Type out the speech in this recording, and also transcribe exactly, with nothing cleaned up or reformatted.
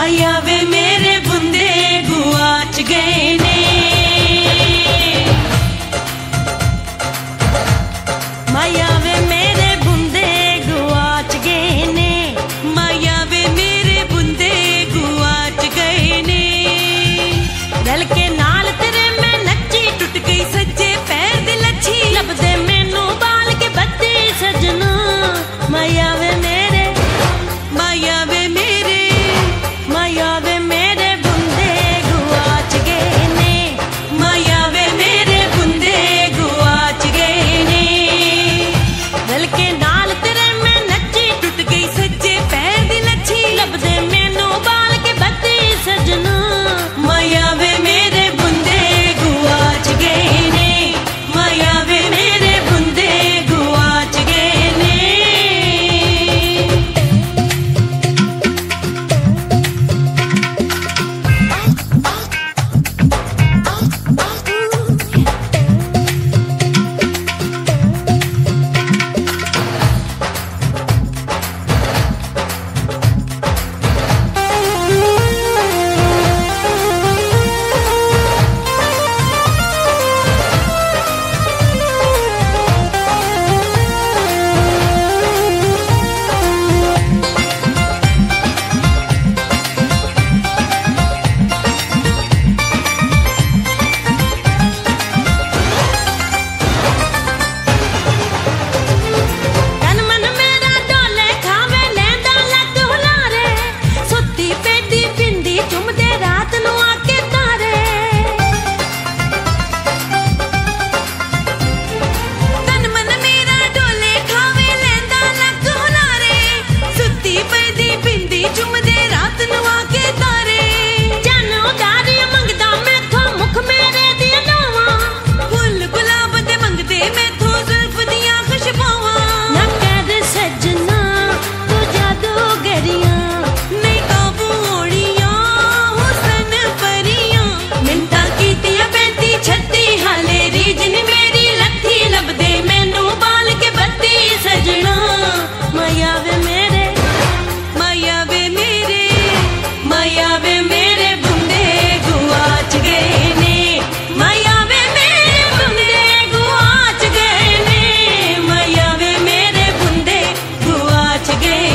माया वे मेरे बुंदे गुआच गए ने, माया वे मेरे बुंदे गुआच गए ने, माया वे मेरे बुंदे गुआच गए ने। रल के नाल तेरे मैं नच्ची टुट गई सज्जे पैर दी लच्छी, लभदे मैनू बाल के बत्ती सजना। माया वे मेरे, माया वे मेरे, माया वे मेरे बुंदे गुआच गए ने, माया वे मेरे बुंदे गुआच गए ने। रल के नाल तेरे मैं नच्ची टुट गई सज्जे पैर दी लच्छी, लभदे मैनू बाल के बत्ती सजना। माया वे मेरे बुंदे गुआच गए ने, माया वे मेरे बुंदे गुआच गए ने। गए